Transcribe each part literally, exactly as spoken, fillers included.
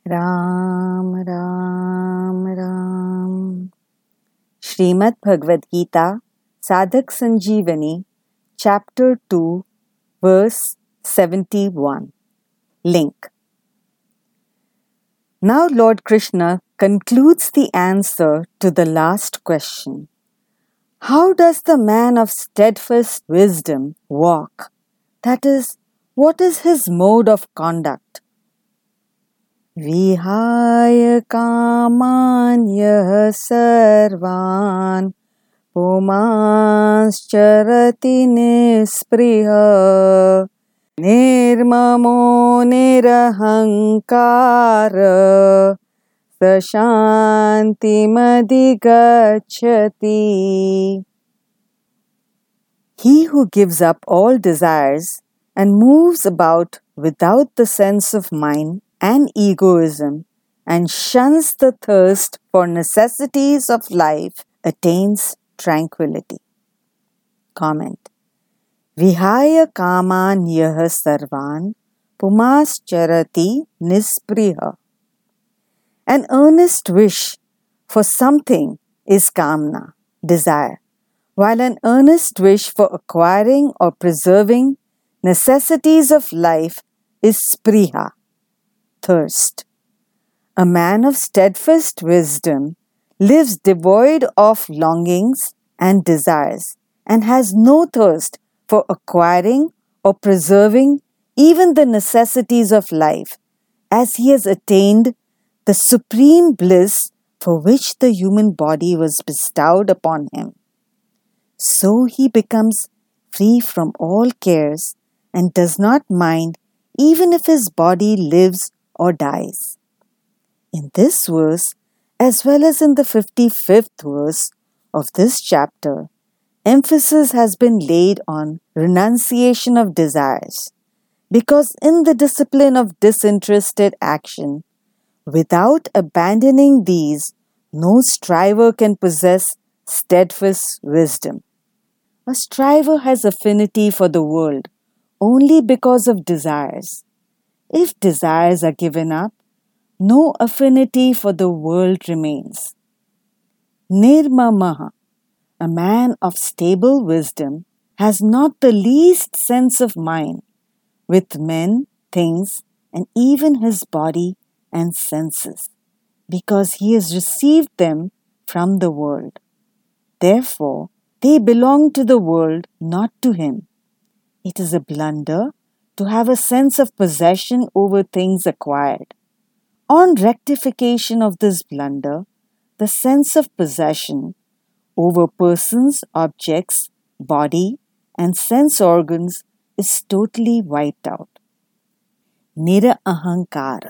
Ram, Ram, Ram. Srimad Bhagavad Gita, Sadhak Sanjeevani, Chapter two, Verse seventy-one. Link. Now Lord Krishna concludes the answer to the last question. How does the man of steadfast wisdom walk? That is, what is his mode of conduct? Vihaya kamanyah sarvan pumanscharati nispriha nirmamo nirahankara sashantimadigacchati. He who gives up all desires and moves about without the sense of mind and egoism and shuns the thirst for necessities of life attains tranquility. Comment. Vihaya kaman yah sarvan pumascharati nispriha. An earnest wish for something is kamna, desire, while an earnest wish for acquiring or preserving necessities of life is spriha, thirst. A man of steadfast wisdom lives devoid of longings and desires and has no thirst for acquiring or preserving even the necessities of life, as he has attained the supreme bliss for which the human body was bestowed upon him. So he becomes free from all cares and does not mind even if his body lives or dies. In this verse, as well as in the fifty-fifth verse of this chapter, emphasis has been laid on renunciation of desires, because in the discipline of disinterested action, without abandoning these, no striver can possess steadfast wisdom. A striver has affinity for the world only because of desires. If desires are given up, no affinity for the world remains. Nirmamaha, a man of stable wisdom, has not the least sense of mind with men, things, and even his body and senses, because he has received them from the world. Therefore, they belong to the world, not to him. It is a blunder to have a sense of possession over things acquired. On rectification of this blunder, the sense of possession over persons, objects, body, and sense organs is totally wiped out. Nira ahankara.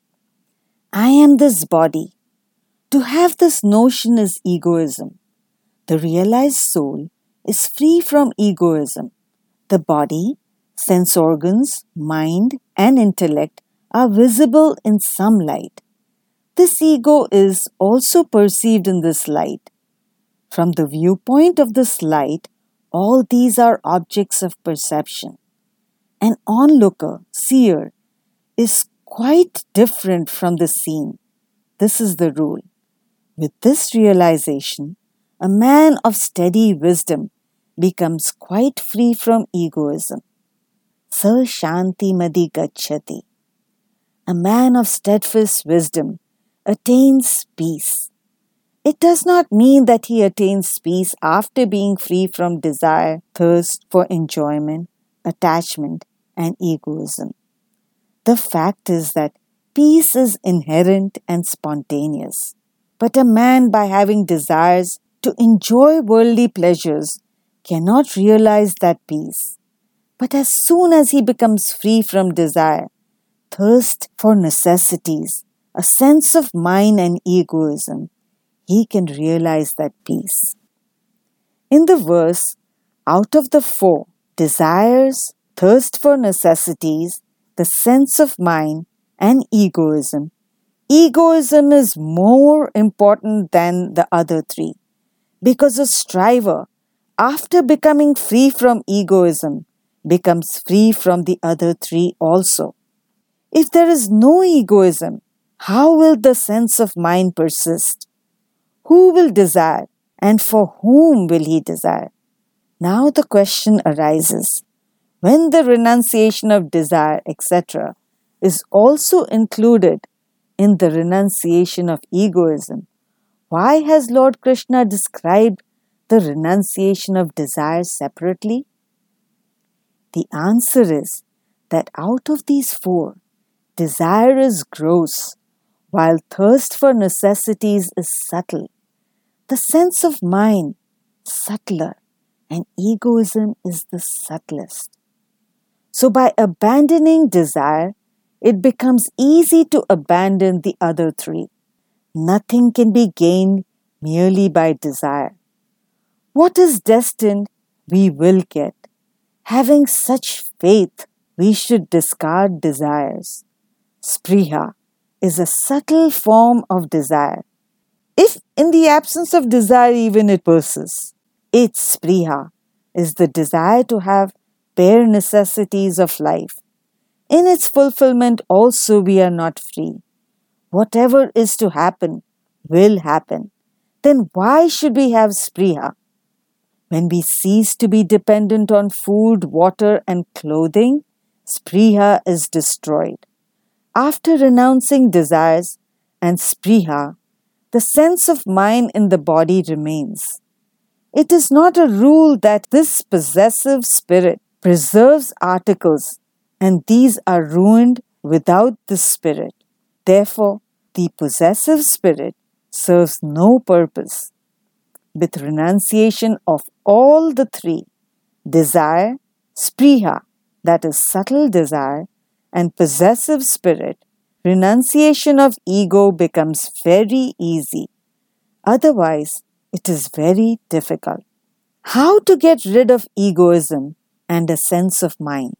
I am this body. To have this notion is egoism. The realized soul is free from egoism. The body, sense organs, mind, and intellect are visible in some light. This ego is also perceived in this light. From the viewpoint of this light, all these are objects of perception. An onlooker, seer, is quite different from the seen. This is the rule. With this realization, a man of steady wisdom becomes quite free from egoism. Sa shanti madi gacchati. A man of steadfast wisdom attains peace. It does not mean that he attains peace after being free from desire, thirst for enjoyment, attachment, and egoism. The fact is that peace is inherent and spontaneous. But a man, by having desires to enjoy worldly pleasures, cannot realize that peace. But as soon as he becomes free from desire, thirst for necessities, a sense of mind and egoism, he can realize that peace. In the verse, out of the four, desires, thirst for necessities, the sense of mind, and egoism, egoism is more important than the other three, because a striver, after becoming free from egoism, becomes free from the other three also. If there is no egoism, how will the sense of mind persist? Who will desire, and for whom will he desire? Now the question arises, when the renunciation of desire, et cetera, is also included in the renunciation of egoism, why has Lord Krishna described the renunciation of desire separately? The answer is that out of these four, desire is gross, while thirst for necessities is subtle. The sense of mind, subtler, and egoism is the subtlest. So by abandoning desire, it becomes easy to abandon the other three. Nothing can be gained merely by desire. What is destined, we will get. Having such faith, we should discard desires. Spriha is a subtle form of desire. If in the absence of desire even it persists, its spriha is the desire to have bare necessities of life. In its fulfillment also we are not free. Whatever is to happen will happen. Then why should we have spriha? When we cease to be dependent on food, water, and clothing, spriha is destroyed. After renouncing desires and spriha, the sense of mind in the body remains. It is not a rule that this possessive spirit preserves articles and these are ruined without this spirit. Therefore, the possessive spirit serves no purpose. With renunciation of all the three, desire, spriha, that is subtle desire, and possessive spirit, renunciation of ego becomes very easy. Otherwise, it is very difficult. How to get rid of egoism and a sense of mind?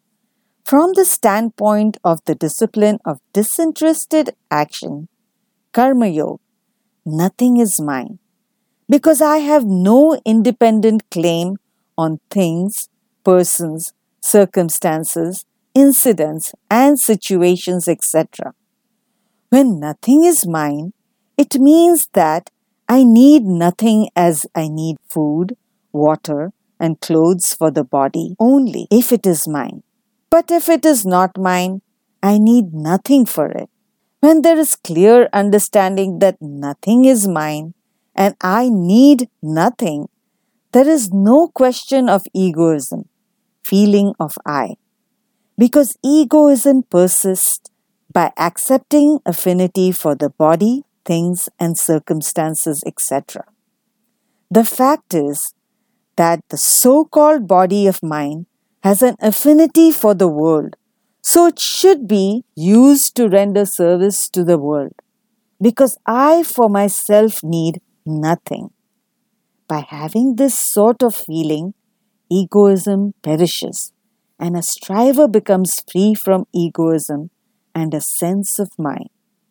From the standpoint of the discipline of disinterested action, Karma Yoga, nothing is mine, because I have no independent claim on things, persons, circumstances, incidents, and situations, et cetera. When nothing is mine, it means that I need nothing as I need food, water, and clothes for the body only if it is mine. But if it is not mine, I need nothing for it. When there is clear understanding that nothing is mine and I need nothing, there is no question of egoism, feeling of I. Because egoism persists by accepting affinity for the body, things, and circumstances, et cetera. The fact is that the so-called body of mine has an affinity for the world, so it should be used to render service to the world, because I for myself need nothing. By having this sort of feeling, egoism perishes, and a striver becomes free from egoism and a sense of mind.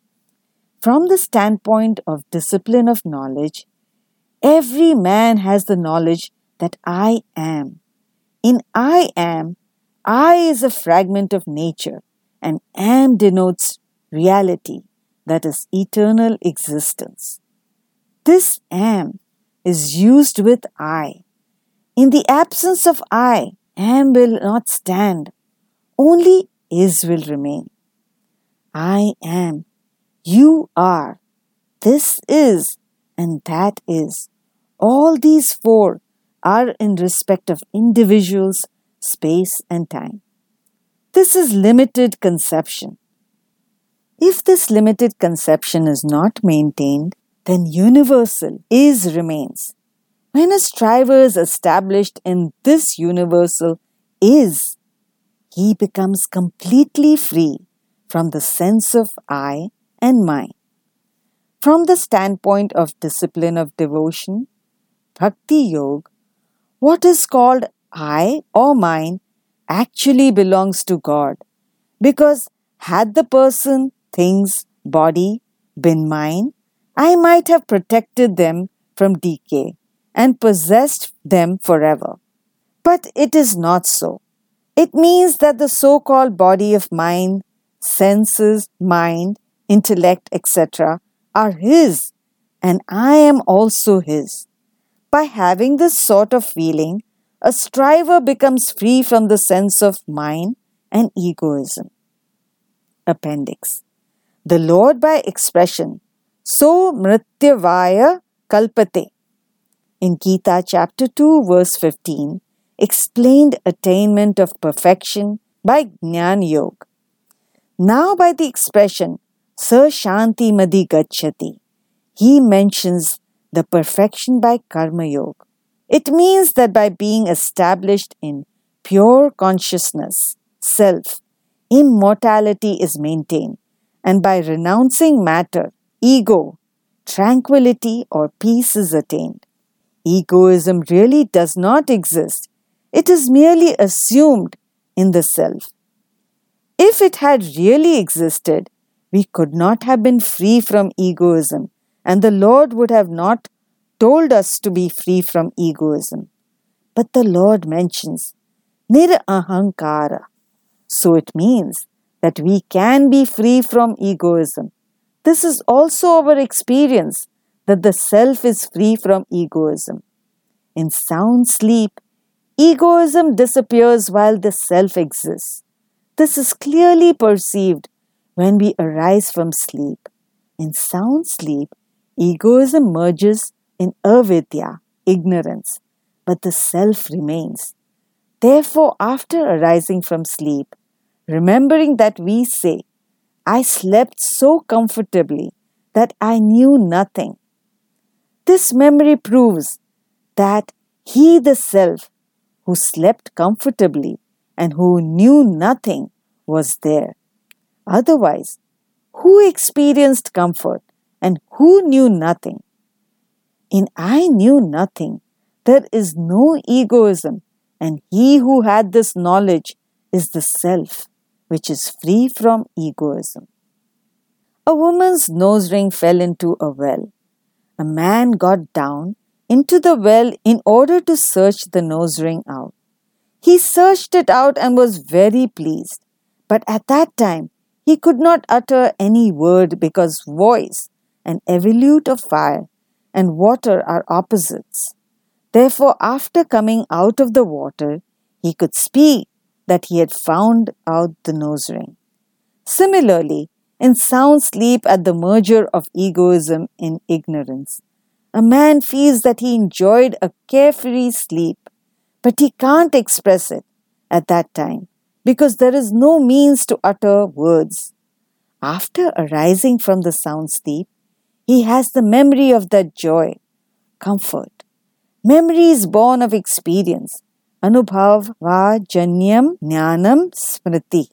From the standpoint of discipline of knowledge, every man has the knowledge that I am. In I am, I is a fragment of nature, and am denotes reality, that is eternal existence. This am is used with I. In the absence of I, am will not stand, only is will remain. I am, you are, this is, and that is. All these four are in respect of individuals, space, and time. This is limited conception. If this limited conception is not maintained, then universal is remains. When a striver is established in this universal is, he becomes completely free from the sense of I and mine. From the standpoint of discipline of devotion, Bhakti Yoga, what is called I or mine actually belongs to God, because had the person, things, body been mine, I might have protected them from decay and possessed them forever. But it is not so. It means that the so-called body of mind, senses, mind, intellect, et cetera are His, and I am also His. By having this sort of feeling, a striver becomes free from the sense of mine and egoism. Appendix. The Lord by expression, so mrityavaya kalpate, in Gita chapter two verse fifteen, explained attainment of perfection by Jnana Yoga. Now by the expression sa shanti madi gacchati, he mentions the perfection by Karma Yoga. It means that by being established in pure consciousness, self, immortality is maintained, and by renouncing matter, ego, tranquility or peace is attained. Egoism really does not exist. It is merely assumed in the self. If it had really existed, we could not have been free from egoism, and the Lord would have not told us to be free from egoism. But the Lord mentions nirahankara, so it means that we can be free from egoism. This is also our experience, that the self is free from egoism. In sound sleep, egoism disappears while the self exists. This is clearly perceived when we arise from sleep. In sound sleep, egoism merges in avidya, ignorance, but the self remains. Therefore, after arising from sleep, remembering that we say, I slept so comfortably that I knew nothing. This memory proves that he, the self, who slept comfortably and who knew nothing, was there. Otherwise, who experienced comfort and who knew nothing? In I knew nothing, there is no egoism, and he who had this knowledge is the self, which is free from egoism. A woman's nose ring fell into a well. A man got down into the well in order to search the nose ring out. He searched it out and was very pleased. But at that time, he could not utter any word because voice, an evolute of fire, and water are opposites. Therefore, after coming out of the water, he could speak that he had found out the nose ring. Similarly, in sound sleep at the merger of egoism in ignorance, a man feels that he enjoyed a carefree sleep, but he can't express it at that time because there is no means to utter words. After arising from the sound sleep, he has the memory of that joy, comfort. Memory is born of experience. Anubhav va janyam jnanam smriti.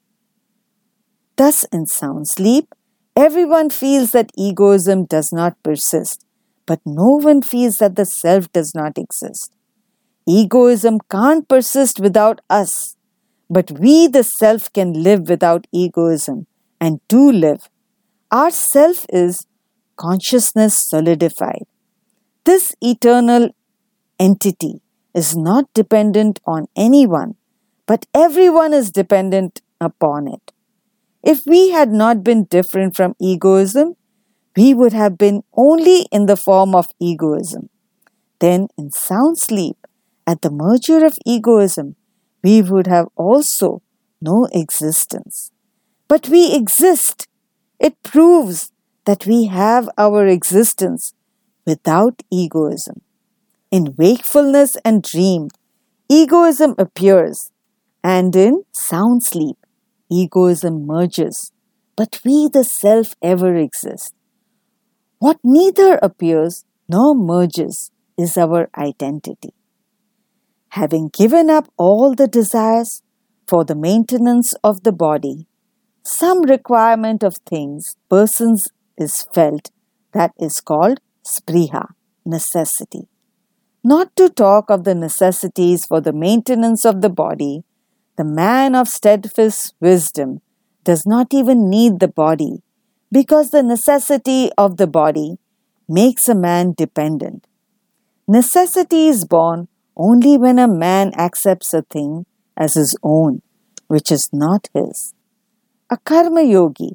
Thus, in sound sleep, everyone feels that egoism does not persist, but no one feels that the self does not exist. Egoism can't persist without us, but we, the self, can live without egoism and do live. Our self is consciousness solidified. This eternal entity is not dependent on anyone, but everyone is dependent upon it. If we had not been different from egoism, we would have been only in the form of egoism. Then, in sound sleep, at the merger of egoism, we would have also no existence. But we exist. It proves that we have our existence without egoism. In wakefulness and dream, egoism appears, and in sound sleep, egoism merges, but we, the self, ever exist. What neither appears nor merges is our identity. Having given up all the desires for the maintenance of the body, some requirement of things, persons is felt that is called spriha, necessity. Not to talk of the necessities for the maintenance of the body, the man of steadfast wisdom does not even need the body, because the necessity of the body makes a man dependent. Necessity is born only when a man accepts a thing as his own, which is not his. A karma yogi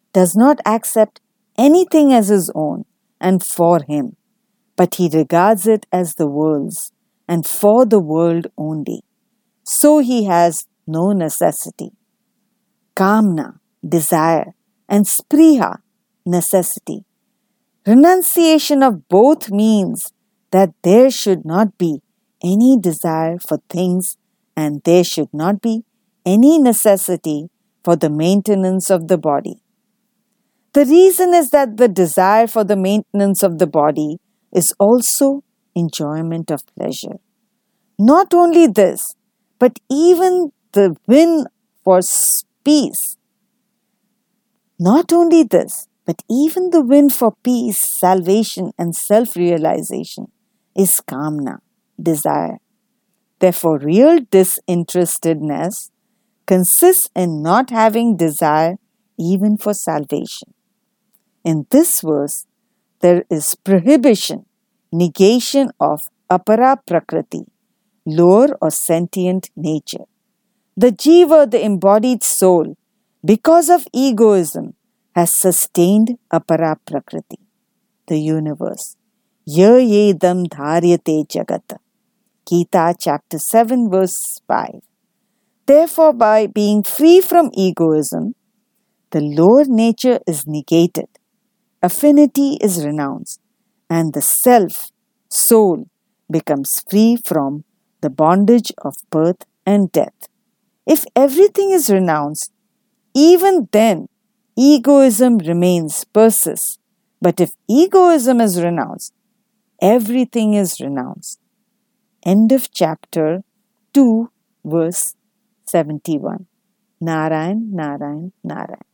does not accept anything as his own and for him, but he regards it as the world's and for the world only. So he has no necessity. Kamna, desire, and spriha, necessity. Renunciation of both means that there should not be any desire for things and there should not be any necessity for the maintenance of the body. The reason is that the desire for the maintenance of the body is also enjoyment of pleasure. Not only this, but even the win for peace. Not only this, but even the win for peace, salvation, and self-realization is kamna, desire. Therefore, real disinterestedness consists in not having desire even for salvation. In this verse, there is prohibition, negation of apara prakriti, lower or sentient nature. The jiva, the embodied soul, because of egoism, has sustained apara prakriti, the universe. Ya yedam dharyate jagata. Gita chapter seven verse five. Therefore, by being free from egoism, the lower nature is negated, affinity is renounced, and the self, soul, becomes free from the bondage of birth and death. If everything is renounced, even then egoism remains, persists. But if egoism is renounced, everything is renounced. End of chapter two, verse seventy-one. Narayan, Narayan, Narayan.